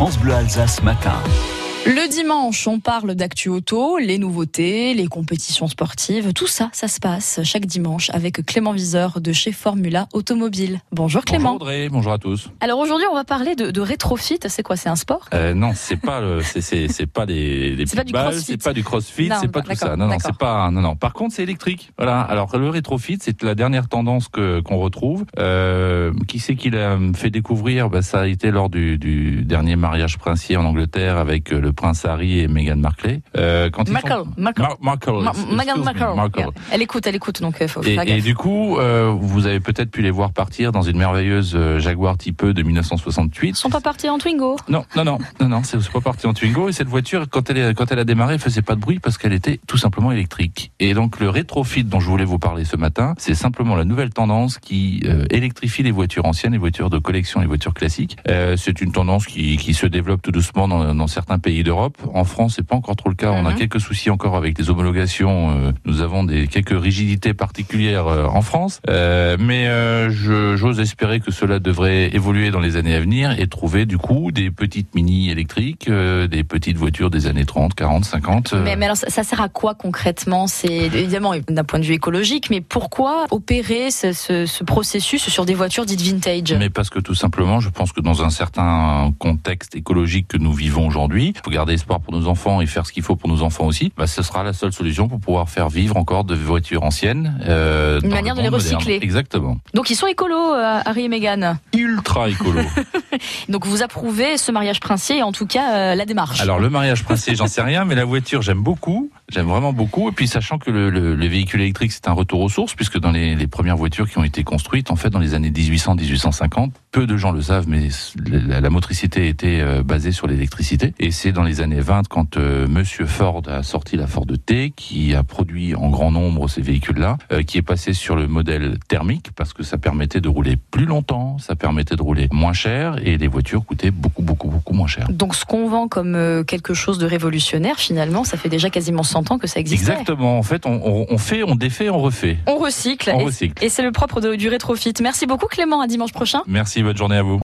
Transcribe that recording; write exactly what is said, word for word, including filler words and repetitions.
France Bleu Alsace matin. Le dimanche, on parle d'actu auto, les nouveautés, les compétitions sportives, tout ça, ça se passe chaque dimanche avec Clément Viseur de chez Formula Automobile. Bonjour Clément. Bonjour Audrey, bonjour à tous. Alors aujourd'hui, on va parler de, de rétrofit. C'est quoi, c'est un sport euh, Non, c'est pas le, c'est, c'est, c'est pas des, des c'est pas du balles, crossfit. c'est pas du crossfit, non, c'est pas tout d'accord, ça. Non, non, d'accord. c'est pas, non, non. Par contre, c'est électrique. Voilà. Alors le rétrofit, c'est la dernière tendance que qu'on retrouve. Euh, qui c'est qui l'a fait découvrir? Bah, ça a été lors du, du dernier mariage princier en Angleterre avec le prince Harry et Meghan Markle. Euh, quand ils Markle, sont... Markle. Mar- Markle. Ma- excuse Meghan me, Markle. Markle. Yeah. Elle écoute, elle écoute, donc euh, faut Et, faire et gaffe. du coup, euh, vous avez peut-être pu les voir partir dans une merveilleuse euh, Jaguar Type E de dix-neuf cent soixante-huit. Ils sont pas partis en Twingo. Non, non, non, non, non, c'est, c'est pas parti en Twingo. Et cette voiture, quand elle, est, quand elle a démarré, elle faisait pas de bruit parce qu'elle était tout simplement électrique. Et donc le rétrofit dont je voulais vous parler ce matin, c'est simplement la nouvelle tendance qui euh, électrifie les voitures anciennes, les voitures de collection, les voitures classiques. Euh, c'est une tendance qui, qui se développe tout doucement dans, dans certains pays d'Europe. En France, c'est pas encore trop le cas. On a Mhm. quelques soucis encore avec les homologations. Euh, nous avons des quelques rigidités particulières euh, en France, euh, mais euh, je, j'ose espérer que cela devrait évoluer dans les années à venir et trouver du coup des petites mini électriques, euh, des petites voitures des années trente, quarante, cinquante. Euh... Mais, mais alors, ça, ça sert à quoi concrètement? C'est évidemment d'un point de vue écologique, mais pourquoi opérer ce, ce, ce processus sur des voitures dites vintage? Mais parce que tout simplement, je pense que dans un certain contexte écologique que nous vivons aujourd'hui, il faut garder espoir pour nos enfants et faire ce qu'il faut pour nos enfants aussi. Bah, ce sera la seule solution pour pouvoir faire vivre encore de voitures anciennes. Euh, Une manière de les recycler. Moderne. Exactement. Donc ils sont écolos, euh, Harry et Meghan. Ultra écolo. Donc vous approuvez ce mariage princier et en tout cas euh, la démarche. Alors le mariage princier, j'en sais rien, mais la voiture, j'aime beaucoup. J'aime vraiment beaucoup. Et puis sachant que le, le, le véhicule électrique, c'est un retour aux sources, puisque dans les, les premières voitures qui ont été construites, en fait, dans les années dix-huit cents à dix-huit cent cinquante, peu de gens le savent, mais la, la motricité était euh, basée sur l'électricité. Et c'est dans les années vingt, quand euh, Monsieur Ford a sorti la Ford T, qui a produit en grand nombre ces véhicules-là, euh, qui est passé sur le modèle thermique, parce que ça permettait de rouler plus longtemps, ça permettait de rouler moins cher, et les voitures coûtaient beaucoup, beaucoup, beaucoup moins cher. Donc ce qu'on vend comme euh, quelque chose de révolutionnaire, finalement, ça fait déjà quasiment cent ans que ça existait. Exactement. En fait, on, on, on fait, on défait, on refait. On recycle. On et, recycle. Et c'est le propre de, du rétrofit. Merci beaucoup Clément, à dimanche prochain. Merci, bonne journée à vous.